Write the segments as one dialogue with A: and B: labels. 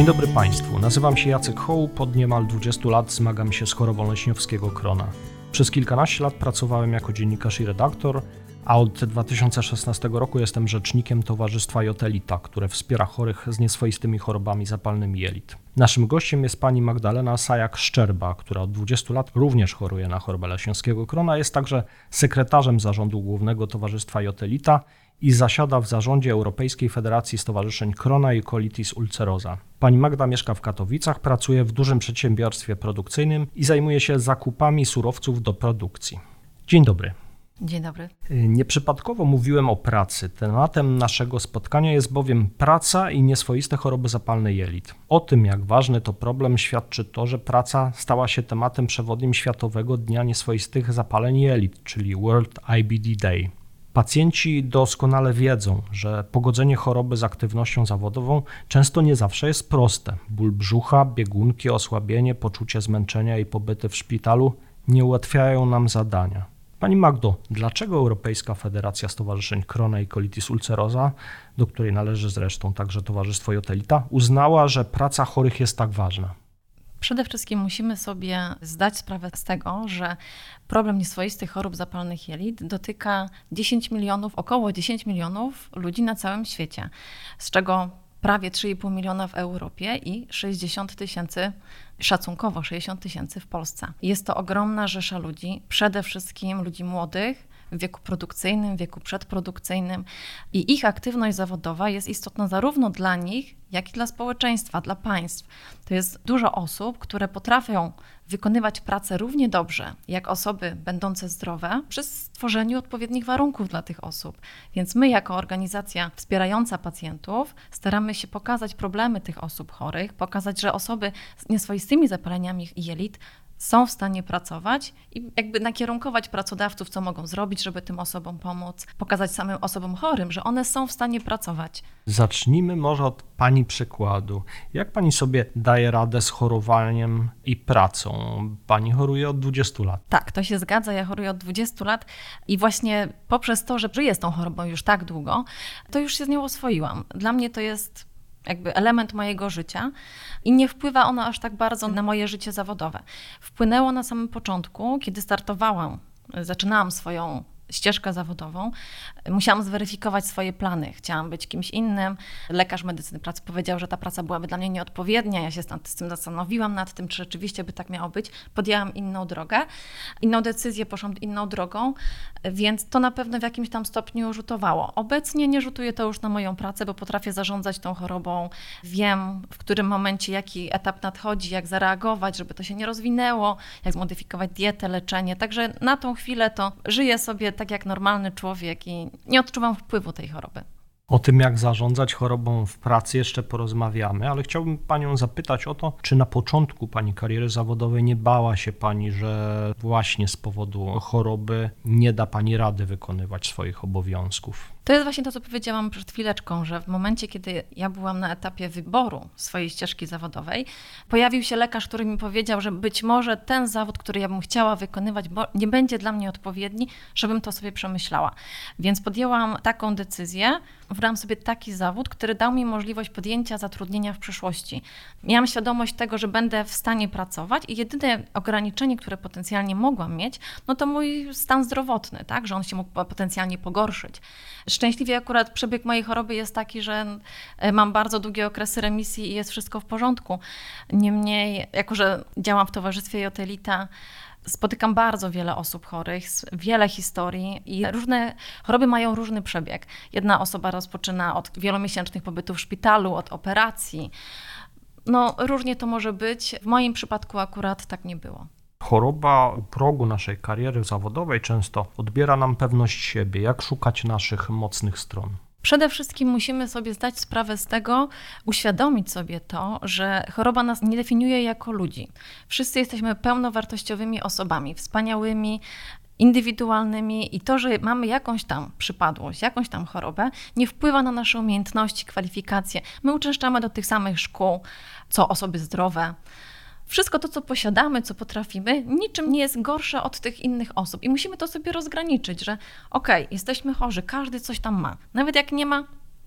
A: Dzień dobry Państwu, nazywam się Jacek Hołup, od niemal 20 lat zmagam się z chorobą leśniowskiego krona. Przez kilkanaście lat pracowałem jako dziennikarz i redaktor, a od 2016 roku jestem rzecznikiem Towarzystwa Jotelita, które wspiera chorych z nieswoistymi chorobami zapalnymi jelit. Naszym gościem jest pani Magdalena Sajak-Szczerba, która od 20 lat również choruje na chorobę leśniowskiego krona, jest także sekretarzem zarządu głównego Towarzystwa Jotelita i zasiada w zarządzie Europejskiej Federacji Stowarzyszeń Krona i Colitis Ulcerosa. Pani Magda mieszka w Katowicach, pracuje w dużym przedsiębiorstwie produkcyjnym i zajmuje się zakupami surowców do produkcji. Dzień dobry.
B: Dzień dobry.
A: Nieprzypadkowo mówiłem o pracy. Tematem naszego spotkania jest bowiem praca i nieswoiste choroby zapalne jelit. O tym, jak ważny to problem, świadczy to, że praca stała się tematem przewodnim Światowego Dnia Nieswoistych Zapaleń Jelit, czyli World IBD Day. Pacjenci doskonale wiedzą, że pogodzenie choroby z aktywnością zawodową często nie zawsze jest proste. Ból brzucha, biegunki, osłabienie, poczucie zmęczenia i pobyty w szpitalu nie ułatwiają nam zadania. Pani Magdo, dlaczego Europejska Federacja Stowarzyszeń Krona i Colitis Ulcerosa, do której należy zresztą także Towarzystwo Jotelita, uznała, że praca chorych jest tak ważna?
B: Przede wszystkim musimy sobie zdać sprawę z tego, że problem nieswoistych chorób zapalnych jelit dotyka około 10 milionów ludzi na całym świecie, z czego prawie 3,5 miliona w Europie i 60 tysięcy, szacunkowo 60 tysięcy w Polsce. Jest to ogromna rzesza ludzi, przede wszystkim ludzi młodych, w wieku produkcyjnym, w wieku przedprodukcyjnym i ich aktywność zawodowa jest istotna zarówno dla nich, jak i dla społeczeństwa, dla państw. To jest dużo osób, które potrafią wykonywać pracę równie dobrze jak osoby będące zdrowe przy stworzeniu odpowiednich warunków dla tych osób. Więc my jako organizacja wspierająca pacjentów staramy się pokazać problemy tych osób chorych, pokazać, że osoby z nieswoistymi zapaleniami jelit są w stanie pracować i jakby nakierunkować pracodawców, co mogą zrobić, żeby tym osobom pomóc, pokazać samym osobom chorym, że one są w stanie pracować.
A: Zacznijmy może od Pani przykładu. Jak Pani sobie daje radę z chorowaniem i pracą? Pani choruje od 20 lat.
B: Tak, to się zgadza. Ja choruję od 20 lat i właśnie poprzez to, że żyję z tą chorobą już tak długo, to już się z nią oswoiłam. Dla mnie to jest jakby element mojego życia i nie wpływa ono aż tak bardzo na moje życie zawodowe. Wpłynęło na samym początku, kiedy zaczynałam swoją ścieżkę zawodową, musiałam zweryfikować swoje plany. Chciałam być kimś innym. Lekarz medycyny pracy powiedział, że ta praca byłaby dla mnie nieodpowiednia. Ja się z tym zastanowiłam nad tym, czy rzeczywiście by tak miało być. Podjęłam inną drogę, inną decyzję, poszłam inną drogą, więc to na pewno w jakimś tam stopniu rzutowało. Obecnie nie rzutuje to już na moją pracę, bo potrafię zarządzać tą chorobą. Wiem, w którym momencie jaki etap nadchodzi, jak zareagować, żeby to się nie rozwinęło, jak zmodyfikować dietę, leczenie. Także na tą chwilę to żyję sobie tak jak normalny człowiek i nie odczuwam wpływu tej choroby.
A: O tym, jak zarządzać chorobą w pracy jeszcze porozmawiamy, ale chciałbym Panią zapytać o to, czy na początku Pani kariery zawodowej nie bała się Pani, że właśnie z powodu choroby nie da Pani rady wykonywać swoich obowiązków?
B: To jest właśnie to, co powiedziałam przed chwileczką, że w momencie, kiedy ja byłam na etapie wyboru swojej ścieżki zawodowej, pojawił się lekarz, który mi powiedział, że być może ten zawód, który ja bym chciała wykonywać, nie będzie dla mnie odpowiedni, żebym to sobie przemyślała. Więc podjęłam taką decyzję, wybrałam sobie taki zawód, który dał mi możliwość podjęcia zatrudnienia w przyszłości. Miałam świadomość tego, że będę w stanie pracować i jedyne ograniczenie, które potencjalnie mogłam mieć, no to mój stan zdrowotny, tak, że on się mógł potencjalnie pogorszyć. Szczęśliwie akurat przebieg mojej choroby jest taki, że mam bardzo długie okresy remisji i jest wszystko w porządku. Niemniej, jako że działam w Towarzystwie Jotelita, spotykam bardzo wiele osób chorych, wiele historii i różne choroby mają różny przebieg. Jedna osoba rozpoczyna od wielomiesięcznych pobytów w szpitalu, od operacji. No różnie to może być. W moim przypadku akurat tak nie było.
A: Choroba u progu naszej kariery zawodowej często odbiera nam pewność siebie. Jak szukać naszych mocnych stron?
B: Przede wszystkim musimy sobie zdać sprawę z tego, uświadomić sobie to, że choroba nas nie definiuje jako ludzi. Wszyscy jesteśmy pełnowartościowymi osobami, wspaniałymi, indywidualnymi i to, że mamy jakąś tam przypadłość, jakąś tam chorobę, nie wpływa na nasze umiejętności, kwalifikacje. My uczęszczamy do tych samych szkół, co osoby zdrowe. Wszystko to, co posiadamy, co potrafimy, niczym nie jest gorsze od tych innych osób. I musimy to sobie rozgraniczyć, że jesteśmy chorzy, każdy coś tam ma. Nawet jak nie ma,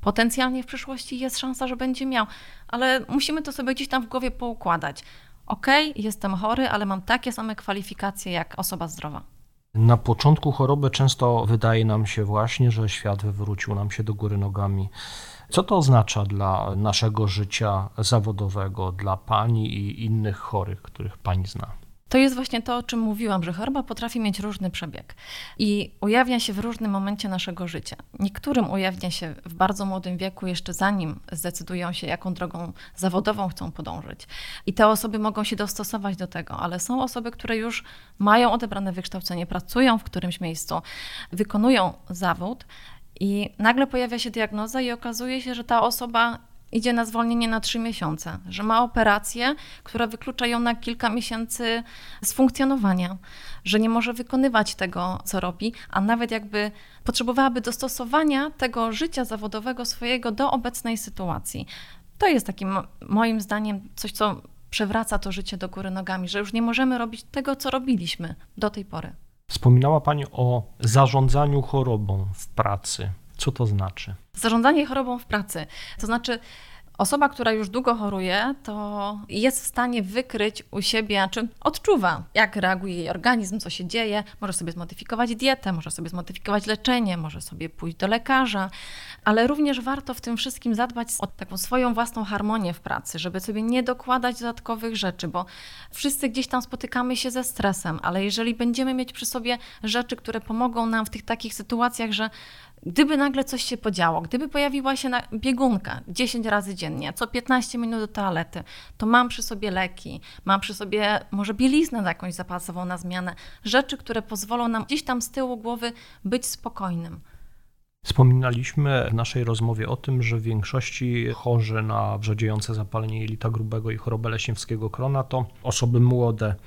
B: Potencjalnie w przyszłości jest szansa, że będzie miał, ale musimy to sobie gdzieś tam w głowie poukładać. Okej, jestem chory, ale mam takie same kwalifikacje jak osoba zdrowa.
A: Na początku choroby często wydaje nam się właśnie, że świat wywrócił nam się do góry nogami. Co to oznacza dla naszego życia zawodowego, dla pani i innych chorych, których pani zna?
B: To jest właśnie to, o czym mówiłam, że choroba potrafi mieć różny przebieg i ujawnia się w różnym momencie naszego życia. Niektórym ujawnia się w bardzo młodym wieku, jeszcze zanim zdecydują się, jaką drogą zawodową chcą podążyć. I te osoby mogą się dostosować do tego, ale są osoby, które już mają odebrane wykształcenie, pracują w którymś miejscu, wykonują zawód i nagle pojawia się diagnoza i okazuje się, że ta osoba idzie na zwolnienie na 3 miesiące, że ma operację, która wyklucza ją na kilka miesięcy z funkcjonowania, że nie może wykonywać tego, co robi, a nawet jakby potrzebowałaby dostosowania tego życia zawodowego swojego do obecnej sytuacji. To jest takim moim zdaniem coś, co przewraca to życie do góry nogami, że już nie możemy robić tego, co robiliśmy do tej pory.
A: Wspominała pani o zarządzaniu chorobą w pracy. Co to znaczy?
B: Zarządzanie chorobą w pracy, to znaczy osoba, która już długo choruje, to jest w stanie wykryć u siebie, czy odczuwa, jak reaguje jej organizm, co się dzieje, może sobie zmodyfikować dietę, może sobie zmodyfikować leczenie, może sobie pójść do lekarza, ale również warto w tym wszystkim zadbać o taką swoją własną harmonię w pracy, żeby sobie nie dokładać dodatkowych rzeczy, bo wszyscy gdzieś tam spotykamy się ze stresem, ale jeżeli będziemy mieć przy sobie rzeczy, które pomogą nam w tych takich sytuacjach, że gdyby nagle coś się podziało, gdyby pojawiła się biegunka 10 razy dziennie, co 15 minut do toalety, to mam przy sobie leki, mam przy sobie może bieliznę jakąś zapasową na zmianę, rzeczy, które pozwolą nam gdzieś tam z tyłu głowy być spokojnym.
A: Wspominaliśmy w naszej rozmowie o tym, że w większości chorzy na wrzodziejące zapalenie jelita grubego i chorobę leśniewskiego krona to osoby młode.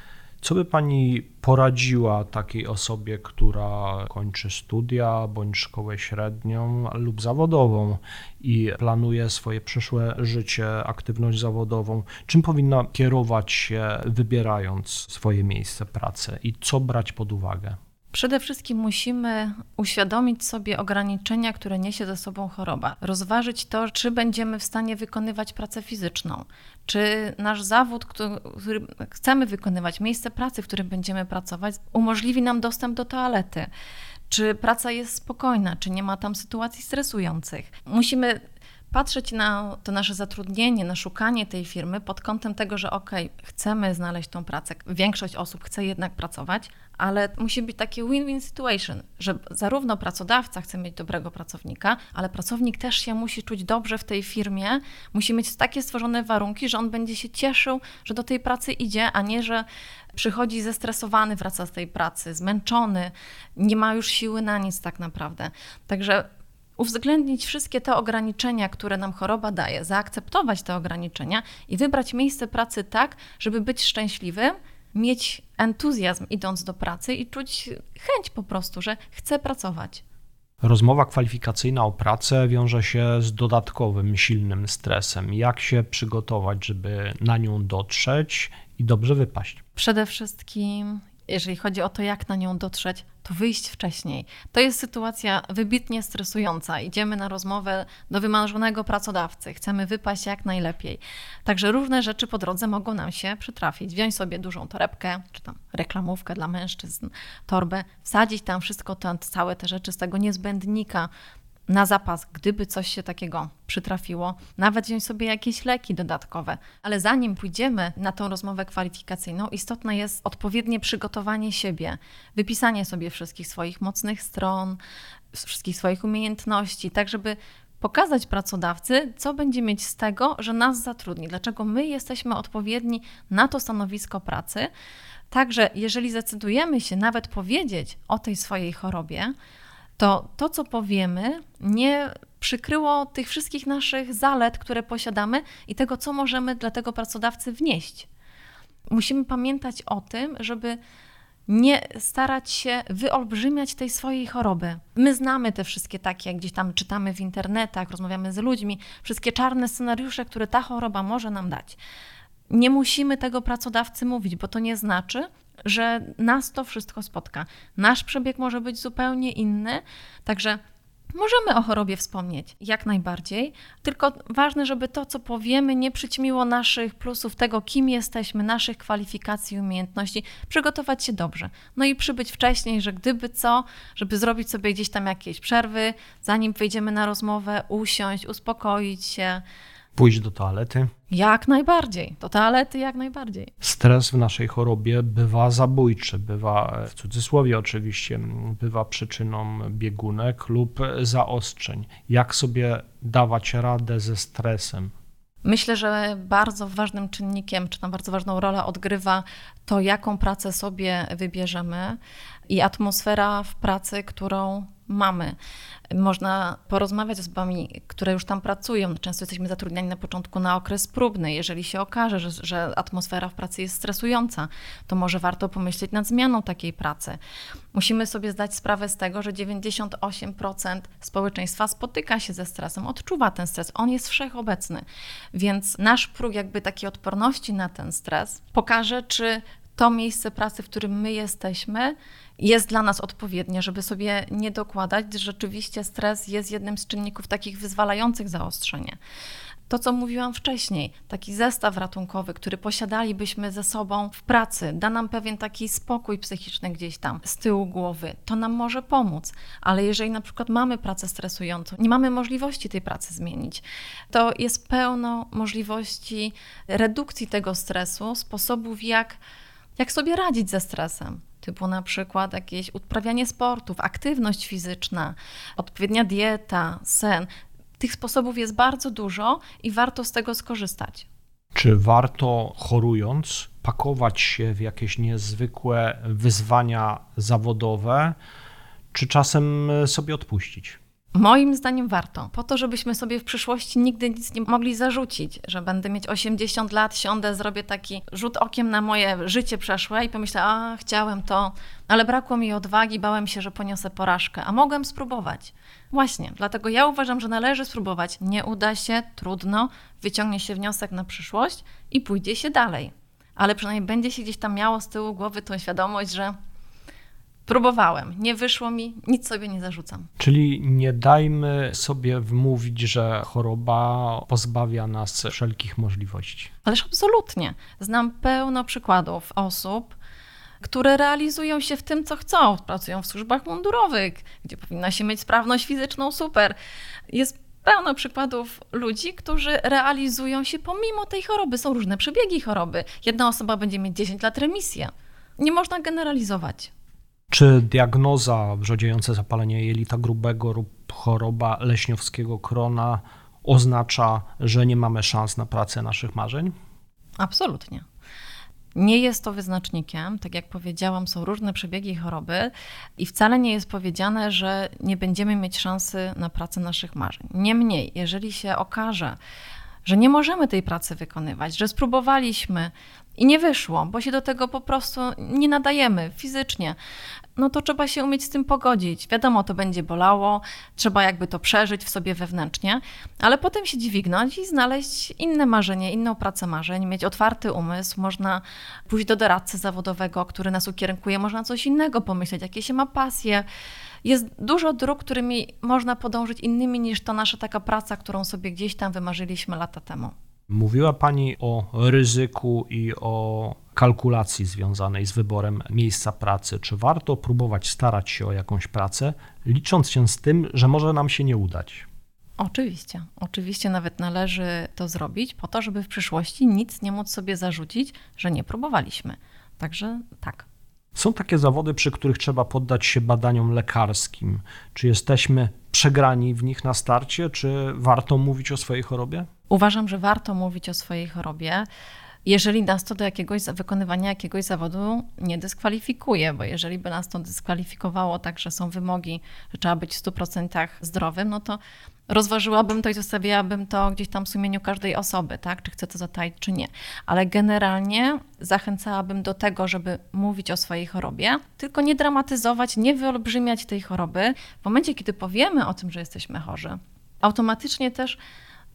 A: Co by pani poradziła takiej osobie, która kończy studia bądź szkołę średnią lub zawodową i planuje swoje przyszłe życie, aktywność zawodową? Czym powinna kierować się, wybierając swoje miejsce pracy i co brać pod uwagę?
B: Przede wszystkim musimy uświadomić sobie ograniczenia, które niesie ze sobą choroba. Rozważyć to, czy będziemy w stanie wykonywać pracę fizyczną, czy nasz zawód, który chcemy wykonywać, miejsce pracy, w którym będziemy pracować, umożliwi nam dostęp do toalety, czy praca jest spokojna, czy nie ma tam sytuacji stresujących. Musimy patrzeć na to nasze zatrudnienie, na szukanie tej firmy pod kątem tego, że chcemy znaleźć tą pracę. Większość osób chce jednak pracować, ale musi być takie win-win situation, że zarówno pracodawca chce mieć dobrego pracownika, ale pracownik też się musi czuć dobrze w tej firmie, musi mieć takie stworzone warunki, że on będzie się cieszył, że do tej pracy idzie, a nie, że przychodzi zestresowany, wraca z tej pracy, zmęczony, nie ma już siły na nic tak naprawdę. Także uwzględnić wszystkie te ograniczenia, które nam choroba daje, zaakceptować te ograniczenia i wybrać miejsce pracy tak, żeby być szczęśliwym, mieć entuzjazm idąc do pracy i czuć chęć po prostu, że chcę pracować.
A: Rozmowa kwalifikacyjna o pracę wiąże się z dodatkowym, silnym stresem. Jak się przygotować, żeby na nią dotrzeć i dobrze wypaść?
B: Przede wszystkim, jeżeli chodzi o to, jak na nią dotrzeć, to wyjść wcześniej. To jest sytuacja wybitnie stresująca. Idziemy na rozmowę do wymarzonego pracodawcy, chcemy wypaść jak najlepiej. Także różne rzeczy po drodze mogą nam się przytrafić. Wziąć sobie dużą torebkę, czy tam reklamówkę dla mężczyzn, torbę, wsadzić tam wszystko, całe te rzeczy z tego niezbędnika na zapas, gdyby coś się takiego przytrafiło, nawet wziąć sobie jakieś leki dodatkowe. Ale zanim pójdziemy na tą rozmowę kwalifikacyjną, istotne jest odpowiednie przygotowanie siebie, wypisanie sobie wszystkich swoich mocnych stron, wszystkich swoich umiejętności, tak żeby pokazać pracodawcy, co będzie mieć z tego, że nas zatrudni, dlaczego my jesteśmy odpowiedni na to stanowisko pracy. Także jeżeli zdecydujemy się nawet powiedzieć o tej swojej chorobie, to, co powiemy, nie przykryło tych wszystkich naszych zalet, które posiadamy i tego, co możemy dla tego pracodawcy wnieść. Musimy pamiętać o tym, żeby nie starać się wyolbrzymiać tej swojej choroby. My znamy te wszystkie takie, jak gdzieś tam czytamy w internetach, rozmawiamy z ludźmi, wszystkie czarne scenariusze, które ta choroba może nam dać. Nie musimy tego pracodawcy mówić, bo to nie znaczy, że nas to wszystko spotka. Nasz przebieg może być zupełnie inny, także Możemy o chorobie wspomnieć, jak najbardziej, tylko ważne, żeby to, co powiemy, nie przyćmiło naszych plusów, tego, kim jesteśmy, naszych kwalifikacji i umiejętności, przygotować się dobrze. No i przybyć wcześniej, że gdyby co, żeby zrobić sobie gdzieś tam jakieś przerwy, zanim wejdziemy na rozmowę, usiąść, uspokoić się.
A: Pójść do toalety.
B: Jak najbardziej. Do toalety jak najbardziej.
A: Stres w naszej chorobie bywa zabójczy, bywa, w cudzysłowie oczywiście, bywa przyczyną biegunek lub zaostrzeń. Jak sobie dawać radę ze stresem?
B: Myślę, że bardzo ważnym czynnikiem, czy tam bardzo ważną rolę odgrywa to, jaką pracę sobie wybierzemy i atmosfera w pracy, którą mamy. Można porozmawiać z osobami, które już tam pracują. Często jesteśmy zatrudniani na początku na okres próbny. Jeżeli się okaże, że atmosfera w pracy jest stresująca, to może warto pomyśleć nad zmianą takiej pracy. Musimy sobie zdać sprawę z tego, że 98% społeczeństwa spotyka się ze stresem, odczuwa ten stres, on jest wszechobecny. Więc nasz próg jakby takiej odporności na ten stres pokaże, czy to miejsce pracy, w którym my jesteśmy, jest dla nas odpowiednie, żeby sobie nie dokładać. Rzeczywiście stres jest jednym z czynników takich wyzwalających zaostrzenie. To, co mówiłam wcześniej, taki zestaw ratunkowy, który posiadalibyśmy ze sobą w pracy, da nam pewien taki spokój psychiczny gdzieś tam z tyłu głowy, to nam może pomóc. Ale jeżeli na przykład mamy pracę stresującą, nie mamy możliwości tej pracy zmienić, to jest pełno możliwości redukcji tego stresu, sposobów jak sobie radzić ze stresem. Typu na przykład jakieś uprawianie sportów, aktywność fizyczna, odpowiednia dieta, sen. Tych sposobów jest bardzo dużo i warto z tego skorzystać.
A: Czy warto, chorując, pakować się w jakieś niezwykłe wyzwania zawodowe, czy czasem sobie odpuścić?
B: Moim zdaniem warto, po to, żebyśmy sobie w przyszłości nigdy nic nie mogli zarzucić, że będę mieć 80 lat, siądę, zrobię taki rzut okiem na moje życie przeszłe i pomyślę, chciałem to, ale brakło mi odwagi, bałem się, że poniosę porażkę, a mogłem spróbować. Właśnie, dlatego ja uważam, że należy spróbować. Nie uda się, trudno, wyciągnie się wniosek na przyszłość i pójdzie się dalej. Ale przynajmniej będzie się gdzieś tam miało z tyłu głowy tą świadomość, że próbowałem, nie wyszło mi, nic sobie nie zarzucam.
A: Czyli nie dajmy sobie wmówić, że choroba pozbawia nas wszelkich możliwości.
B: Ależ absolutnie. Znam pełno przykładów osób, które realizują się w tym, co chcą. Pracują w służbach mundurowych, gdzie powinna się mieć sprawność fizyczną super. Jest pełno przykładów ludzi, którzy realizują się pomimo tej choroby. Są różne przebiegi choroby. Jedna osoba będzie mieć 10 lat remisję. Nie można generalizować.
A: Czy diagnoza wrzodziejące zapalenie jelita grubego lub choroba leśniowskiego krona oznacza, że nie mamy szans na pracę naszych marzeń?
B: Absolutnie. Nie jest to wyznacznikiem, tak jak powiedziałam, są różne przebiegi choroby i wcale nie jest powiedziane, że nie będziemy mieć szansy na pracę naszych marzeń. Niemniej, jeżeli się okaże, że nie możemy tej pracy wykonywać, że spróbowaliśmy i nie wyszło, bo się do tego po prostu nie nadajemy fizycznie, no to trzeba się umieć z tym pogodzić. Wiadomo, to będzie bolało, trzeba jakby to przeżyć w sobie wewnętrznie, ale potem się dźwignąć i znaleźć inne marzenie, inną pracę marzeń, mieć otwarty umysł, można pójść do doradcy zawodowego, który nas ukierunkuje, można coś innego pomyśleć, jakie się ma pasje. Jest dużo dróg, którymi można podążyć innymi niż to nasza taka praca, którą sobie gdzieś tam wymarzyliśmy lata temu.
A: Mówiła Pani o ryzyku i o kalkulacji związanej z wyborem miejsca pracy. Czy warto próbować starać się o jakąś pracę, licząc się z tym, że może nam się nie udać? Oczywiście nawet należy to zrobić po to, żeby w przyszłości nic nie móc sobie zarzucić, że nie próbowaliśmy. Także tak. Są takie zawody, przy których trzeba poddać się badaniom lekarskim. Czy jesteśmy przegrani w nich na starcie, czy warto mówić o swojej chorobie? Uważam, że warto mówić o swojej chorobie, jeżeli nas to do wykonywania jakiegoś zawodu nie dyskwalifikuje, bo jeżeli by nas to dyskwalifikowało tak, że są wymogi, że trzeba być w 100% zdrowym, no to rozważyłabym to i zostawiałabym to gdzieś tam w sumieniu każdej osoby, tak? Czy chce to zataić, czy nie. Ale generalnie zachęcałabym do tego, żeby mówić o swojej chorobie, tylko nie dramatyzować, nie wyolbrzymiać tej choroby. W momencie, kiedy powiemy o tym, że jesteśmy chorzy, automatycznie też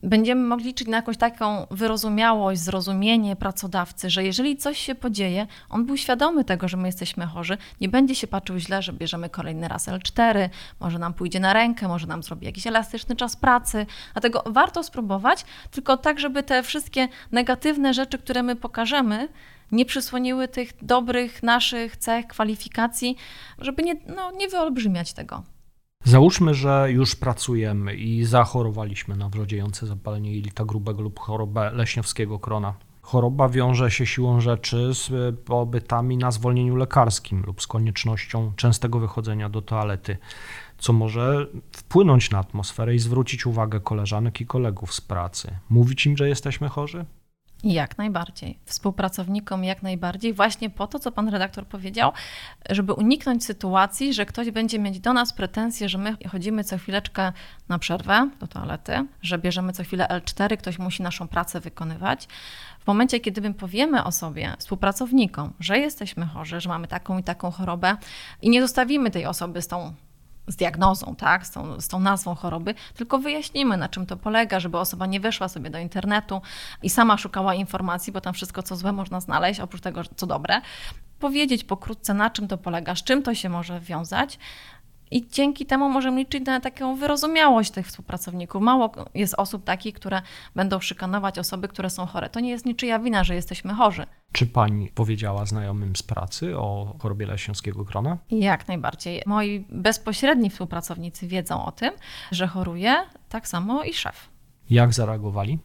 B: będziemy mogli liczyć na jakąś taką wyrozumiałość, zrozumienie pracodawcy, że jeżeli coś się podzieje, on był świadomy tego, że my jesteśmy chorzy, nie będzie się patrzył źle, że bierzemy kolejny raz L4, może nam pójdzie na rękę, może nam zrobi jakiś elastyczny czas pracy. Dlatego warto spróbować, tylko tak, żeby te wszystkie negatywne rzeczy, które my pokażemy, nie przysłoniły tych dobrych naszych cech, kwalifikacji, żeby nie wyolbrzymiać tego.
A: Załóżmy, że już pracujemy i zachorowaliśmy na wrodziejące zapalenie jelita grubego lub chorobę leśniowskiego krona. Choroba wiąże się siłą rzeczy z pobytami na zwolnieniu lekarskim lub z koniecznością częstego wychodzenia do toalety, co może wpłynąć na atmosferę i zwrócić uwagę koleżanek i kolegów z pracy. Mówić im, że jesteśmy chorzy?
B: Jak najbardziej. Współpracownikom jak najbardziej. Właśnie po to, co pan redaktor powiedział, żeby uniknąć sytuacji, że ktoś będzie mieć do nas pretensje, że my chodzimy co chwileczkę na przerwę do toalety, że bierzemy co chwilę L4, ktoś musi naszą pracę wykonywać. W momencie, kiedy my powiemy o sobie współpracownikom, że jesteśmy chorzy, że mamy taką i taką chorobę i nie zostawimy tej osoby z diagnozą, tak, z tą nazwą choroby, tylko wyjaśnimy, na czym to polega, żeby osoba nie weszła sobie do internetu i sama szukała informacji, bo tam wszystko, co złe można znaleźć, oprócz tego, co dobre. Powiedzieć pokrótce, na czym to polega, z czym to się może wiązać i dzięki temu możemy liczyć na taką wyrozumiałość tych współpracowników. Mało jest osób takich, które będą szykanować osoby, które są chore. To nie jest niczyja wina, że jesteśmy chorzy.
A: Czy pani powiedziała znajomym z pracy o chorobie leśniowskiego krona?
B: Jak najbardziej. Moi bezpośredni współpracownicy wiedzą o tym, że choruję, tak samo i szef.
A: Jak zareagowali?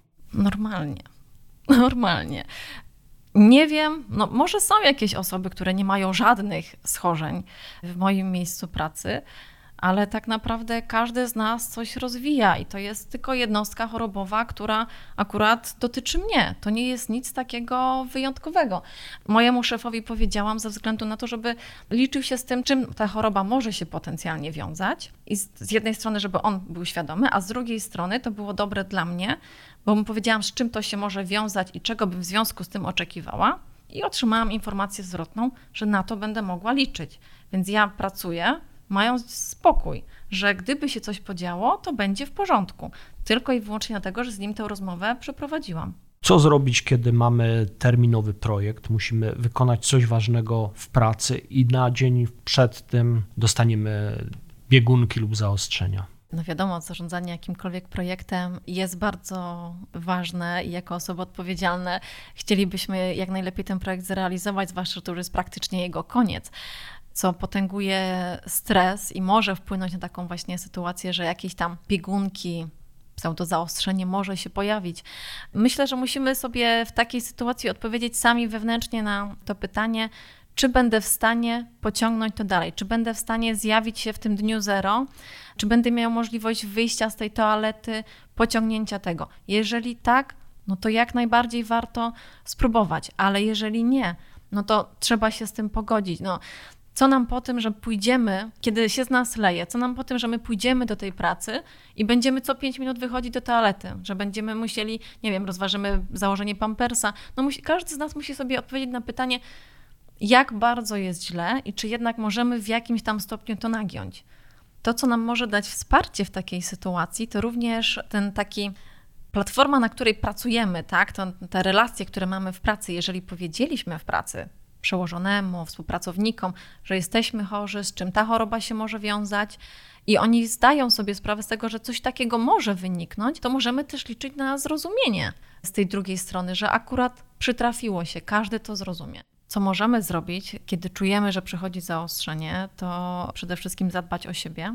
B: Normalnie. Nie wiem, może są jakieś osoby, które nie mają żadnych schorzeń w moim miejscu pracy, ale tak naprawdę każdy z nas coś rozwija i to jest tylko jednostka chorobowa, która akurat dotyczy mnie. To nie jest nic takiego wyjątkowego. Mojemu szefowi powiedziałam ze względu na to, żeby liczył się z tym, czym ta choroba może się potencjalnie wiązać i z jednej strony, żeby on był świadomy, a z drugiej strony to było dobre dla mnie, bo mu powiedziałam, z czym to się może wiązać i czego bym w związku z tym oczekiwała i otrzymałam informację zwrotną, że na to będę mogła liczyć. Więc ja pracuję, mając spokój, że gdyby się coś podziało, to będzie w porządku. Tylko i wyłącznie dlatego, że z nim tę rozmowę przeprowadziłam.
A: Co zrobić, kiedy mamy terminowy projekt, musimy wykonać coś ważnego w pracy i na dzień przed tym dostaniemy biegunki lub zaostrzenia?
B: Wiadomo, zarządzanie jakimkolwiek projektem jest bardzo ważne i jako osoby odpowiedzialne chcielibyśmy jak najlepiej ten projekt zrealizować, zwłaszcza, że to już jest praktycznie jego koniec, co potęguje stres i może wpłynąć na taką właśnie sytuację, że jakieś tam biegunki, pseudozaostrzenie może się pojawić. Myślę, że musimy sobie w takiej sytuacji odpowiedzieć sami wewnętrznie na to pytanie, czy będę w stanie pociągnąć to dalej, czy będę w stanie zjawić się w tym dniu zero, czy będę miał możliwość wyjścia z tej toalety, pociągnięcia tego. Jeżeli tak, to jak najbardziej warto spróbować, ale jeżeli nie, to trzeba się z tym pogodzić. Co nam po tym, że pójdziemy, kiedy się z nas leje, co nam po tym, że my pójdziemy do tej pracy i będziemy co 5 minut wychodzić do toalety, że będziemy musieli, rozważymy założenie pampersa. Każdy z nas musi sobie odpowiedzieć na pytanie, jak bardzo jest źle i czy jednak możemy w jakimś tam stopniu to nagiąć. To, co nam może dać wsparcie w takiej sytuacji, to również ten taki platforma, na której pracujemy, tak? Te relacje, które mamy w pracy, jeżeli powiedzieliśmy w pracy przełożonemu, współpracownikom, że jesteśmy chorzy, z czym ta choroba się może wiązać i oni zdają sobie sprawę z tego, że coś takiego może wyniknąć, to możemy też liczyć na zrozumienie z tej drugiej strony, że akurat przytrafiło się, każdy to zrozumie. Co możemy zrobić, kiedy czujemy, że przychodzi zaostrzenie, to przede wszystkim zadbać o siebie,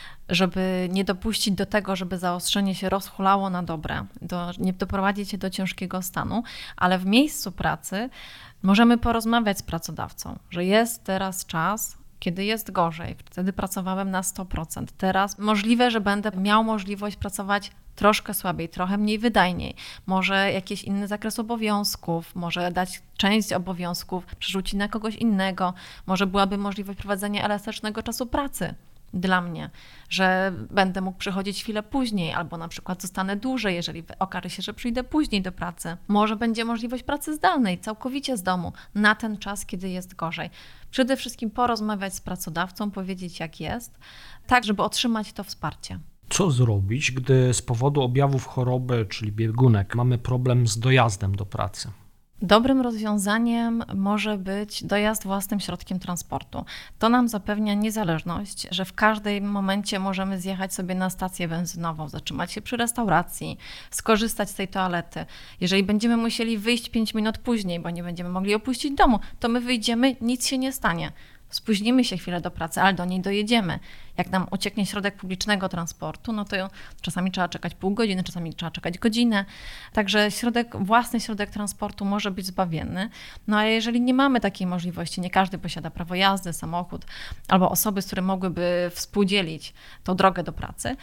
B: żeby nie dopuścić do tego, żeby zaostrzenie się rozhulało na dobre, nie doprowadzić się do ciężkiego stanu, ale w miejscu pracy możemy porozmawiać z pracodawcą, że jest teraz czas, kiedy jest gorzej. Wtedy pracowałem na 100%. Teraz możliwe, że będę miał możliwość pracować troszkę słabiej, trochę mniej wydajniej. Może jakiś inny zakres obowiązków, może dać część obowiązków, przerzucić na kogoś innego. Może byłaby możliwość prowadzenia elastycznego czasu pracy dla mnie, że będę mógł przychodzić chwilę później, albo na przykład zostanę dłużej, jeżeli okaże się, że przyjdę później do pracy. Może będzie możliwość pracy zdalnej, całkowicie z domu, na ten czas, kiedy jest gorzej. Przede wszystkim porozmawiać z pracodawcą, powiedzieć jak jest, tak żeby otrzymać to wsparcie.
A: Co zrobić, gdy z powodu objawów choroby, czyli biegunek, mamy problem z dojazdem do pracy?
B: Dobrym rozwiązaniem może być dojazd własnym środkiem transportu. To nam zapewnia niezależność, że w każdym momencie możemy zjechać sobie na stację benzynową, zatrzymać się przy restauracji, skorzystać z tej toalety. Jeżeli będziemy musieli wyjść 5 minut później, bo nie będziemy mogli opuścić domu, to my wyjdziemy, nic się nie stanie. Spóźnimy się chwilę do pracy, ale do niej dojedziemy. Jak nam ucieknie środek publicznego transportu, no to czasami trzeba czekać pół godziny, czasami trzeba czekać godzinę. Także własny środek transportu może być zbawienny. No a jeżeli nie mamy takiej możliwości, nie każdy posiada prawo jazdy, samochód albo osoby, z którymi mogłyby współdzielić tą drogę do pracy,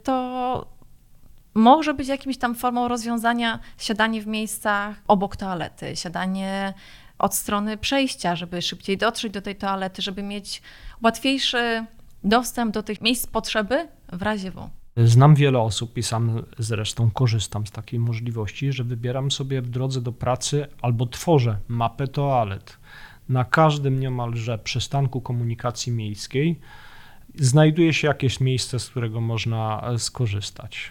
B: to może być jakimś tam formą rozwiązania siadanie w miejscach obok toalety, siadanie od strony przejścia, żeby szybciej dotrzeć do tej toalety, żeby mieć łatwiejszy dostęp do tych miejsc potrzeby w razie W.
A: Znam wiele osób i sam zresztą korzystam z takiej możliwości, że wybieram sobie w drodze do pracy albo tworzę mapę toalet. Na każdym niemalże przystanku komunikacji miejskiej znajduje się jakieś miejsce, z którego można skorzystać.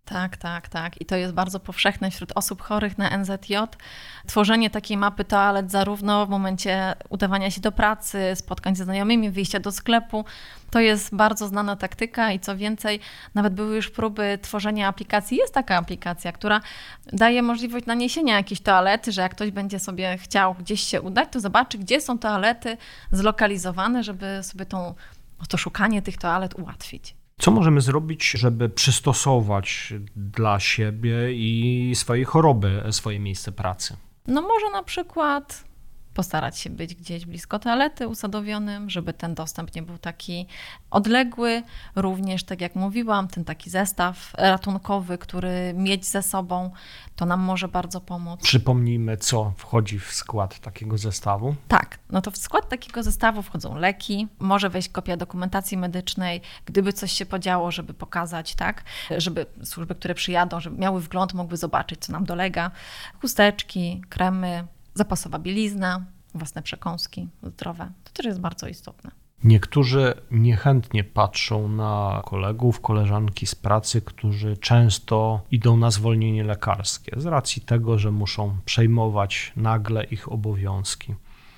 B: Tak. I to jest bardzo powszechne wśród osób chorych na NZJ. Tworzenie takiej mapy toalet zarówno w momencie udawania się do pracy, spotkań ze znajomymi, wyjścia do sklepu. To jest bardzo znana taktyka i co więcej, nawet były już próby tworzenia aplikacji. Jest taka aplikacja, która daje możliwość naniesienia jakiejś toalety, że jak ktoś będzie sobie chciał gdzieś się udać, to zobaczy, gdzie są toalety zlokalizowane, żeby sobie to szukanie tych toalet ułatwić.
A: Co możemy zrobić, żeby przystosować dla siebie i swojej choroby swoje miejsce pracy?
B: No może na przykład postarać się być gdzieś blisko toalety usadowionym, żeby ten dostęp nie był taki odległy. Również, tak jak mówiłam, ten taki zestaw ratunkowy, który mieć ze sobą, to nam może bardzo pomóc.
A: Przypomnijmy, co wchodzi w skład takiego zestawu.
B: Tak, no to w skład takiego zestawu wchodzą leki, może wejść kopia dokumentacji medycznej, gdyby coś się podziało, żeby pokazać, tak, żeby służby, które przyjadą, żeby miały wgląd, mogły zobaczyć, co nam dolega. Chusteczki, kremy, zapasowa bielizna, własne przekąski zdrowe. To też jest bardzo istotne.
A: Niektórzy niechętnie patrzą na kolegów, koleżanki z pracy, którzy często idą na zwolnienie lekarskie z racji tego, że muszą przejmować nagle ich obowiązki.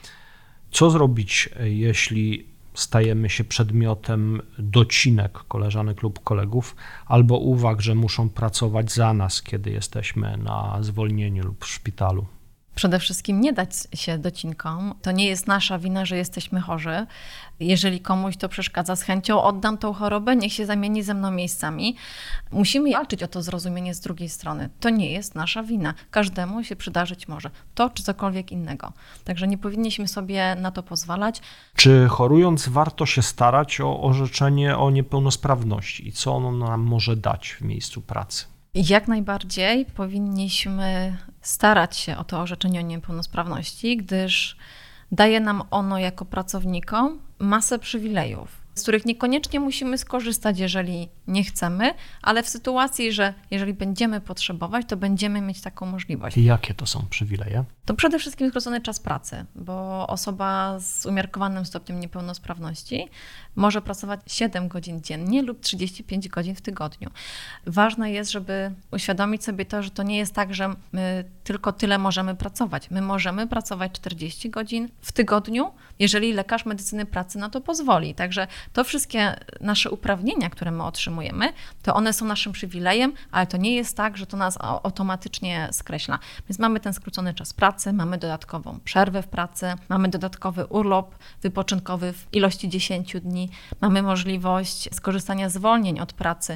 A: Co zrobić, jeśli stajemy się przedmiotem docinek koleżanek lub kolegów albo uwag, że muszą pracować za nas, kiedy jesteśmy na zwolnieniu lub w szpitalu?
B: Przede wszystkim nie dać się docinkom. To nie jest nasza wina, że jesteśmy chorzy. Jeżeli komuś to przeszkadza, z chęcią oddam tą chorobę, niech się zamieni ze mną miejscami. Musimy walczyć o to zrozumienie z drugiej strony. To nie jest nasza wina. Każdemu się przydarzyć może. To czy cokolwiek innego. Także nie powinniśmy sobie na to pozwalać.
A: Czy chorując warto się starać o orzeczenie o niepełnosprawności i co ono nam może dać w miejscu pracy?
B: Jak najbardziej powinniśmy starać się o to orzeczenie o niepełnosprawności, gdyż daje nam ono jako pracownikom masę przywilejów, z których niekoniecznie musimy skorzystać, jeżeli nie chcemy, ale w sytuacji, że jeżeli będziemy potrzebować, to będziemy mieć taką możliwość.
A: I jakie to są przywileje?
B: To przede wszystkim skrócony czas pracy, bo osoba z umiarkowanym stopniem niepełnosprawności może pracować 7 godzin dziennie lub 35 godzin w tygodniu. Ważne jest, żeby uświadomić sobie to, że to nie jest tak, że my tylko tyle możemy pracować. My możemy pracować 40 godzin w tygodniu, jeżeli lekarz medycyny pracy na to pozwoli. Także to wszystkie nasze uprawnienia, które my otrzymujemy, to one są naszym przywilejem, ale to nie jest tak, że to nas automatycznie skreśla. Więc mamy ten skrócony czas pracy, mamy dodatkową przerwę w pracy, mamy dodatkowy urlop wypoczynkowy w ilości 10 dni, mamy możliwość skorzystania z zwolnień od pracy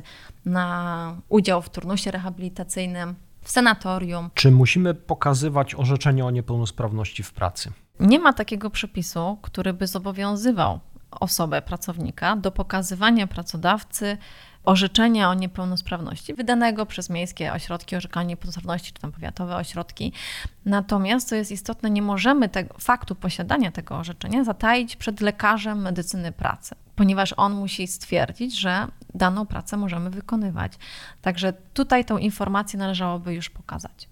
B: na udział w turnusie rehabilitacyjnym, w sanatorium.
A: Czy musimy pokazywać orzeczenie o niepełnosprawności w pracy?
B: Nie ma takiego przepisu, który by zobowiązywał osobę, pracownika do pokazywania pracodawcy orzeczenia o niepełnosprawności wydanego przez miejskie ośrodki orzekania niepełnosprawności, czy tam powiatowe ośrodki. Natomiast, co jest istotne, nie możemy faktu posiadania tego orzeczenia zataić przed lekarzem medycyny pracy, ponieważ on musi stwierdzić, że daną pracę możemy wykonywać. Także tutaj tą informację należałoby już pokazać.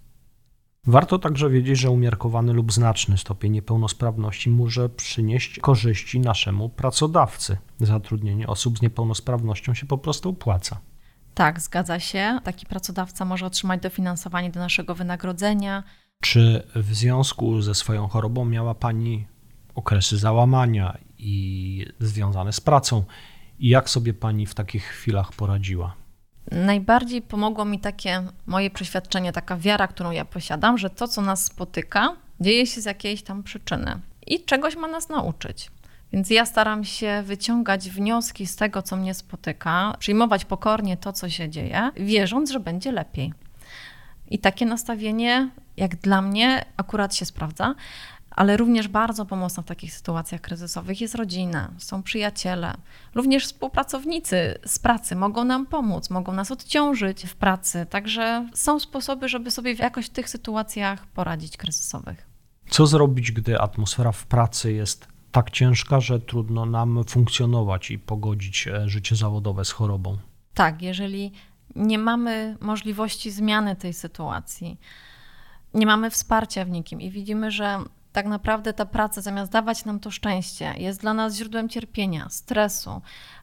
A: Warto także wiedzieć, że umiarkowany lub znaczny stopień niepełnosprawności może przynieść korzyści naszemu pracodawcy. Zatrudnienie osób z niepełnosprawnością się po prostu opłaca.
B: Tak, zgadza się. Taki pracodawca może otrzymać dofinansowanie do naszego wynagrodzenia.
A: Czy w związku ze swoją chorobą miała Pani okresy załamania i związane z pracą? I jak sobie Pani w takich chwilach poradziła?
B: Najbardziej pomogło mi takie moje przeświadczenie, taka wiara, którą ja posiadam, że to, co nas spotyka, dzieje się z jakiejś tam przyczyny i czegoś ma nas nauczyć. Więc ja staram się wyciągać wnioski z tego, co mnie spotyka, przyjmować pokornie to, co się dzieje, wierząc, że będzie lepiej. I takie nastawienie, jak dla mnie, akurat się sprawdza, ale również bardzo pomocna w takich sytuacjach kryzysowych jest rodzina, są przyjaciele, również współpracownicy z pracy mogą nam pomóc, mogą nas odciążyć w pracy, także są sposoby, żeby sobie jakoś w tych sytuacjach poradzić kryzysowych.
A: Co zrobić, gdy atmosfera w pracy jest tak ciężka, że trudno nam funkcjonować i pogodzić życie zawodowe z chorobą?
B: Tak, jeżeli nie mamy możliwości zmiany tej sytuacji, nie mamy wsparcia w nikim i widzimy, że tak naprawdę ta praca, zamiast dawać nam to szczęście, jest dla nas źródłem cierpienia, stresu.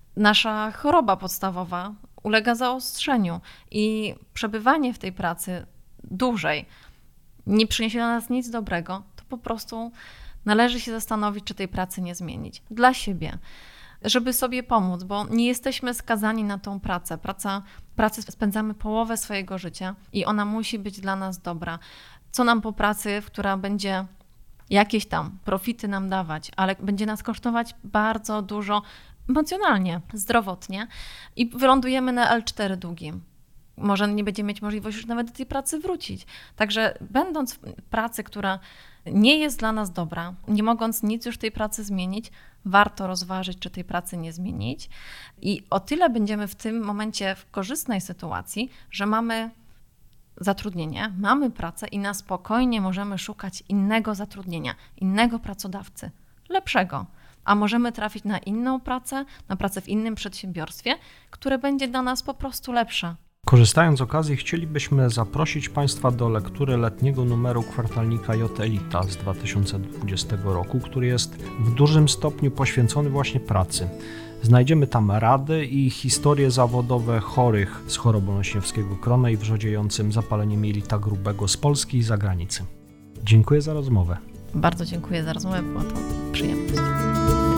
B: Nasza choroba podstawowa ulega zaostrzeniu i przebywanie w tej pracy dłużej nie przyniesie dla nas nic dobrego, to po prostu należy się zastanowić, czy tej pracy nie zmienić. Dla siebie, żeby sobie pomóc, bo nie jesteśmy skazani na tą pracę. Pracy spędzamy połowę swojego życia i ona musi być dla nas dobra. Co nam po pracy, która będzie jakieś tam profity nam dawać, ale będzie nas kosztować bardzo dużo emocjonalnie, zdrowotnie i wylądujemy na L4 długim. Może nie będziemy mieć możliwości już nawet do tej pracy wrócić. Także będąc w pracy, która nie jest dla nas dobra, nie mogąc nic już tej pracy zmienić, warto rozważyć, czy tej pracy nie zmienić. I o tyle będziemy w tym momencie w korzystnej sytuacji, że mamy zatrudnienie, mamy pracę i na spokojnie możemy szukać innego zatrudnienia, innego pracodawcy, lepszego. A możemy trafić na inną pracę, na pracę w innym przedsiębiorstwie, które będzie dla nas po prostu lepsze.
A: Korzystając z okazji, chcielibyśmy zaprosić Państwa do lektury letniego numeru kwartalnika J-Elita z 2020 roku, który jest w dużym stopniu poświęcony właśnie pracy. Znajdziemy tam rady i historie zawodowe chorych z chorobą leśniewskiego krona i wrzodziejącym zapaleniem jelita grubego z Polski i zagranicy. Dziękuję za rozmowę.
B: Bardzo dziękuję za rozmowę, była to przyjemność.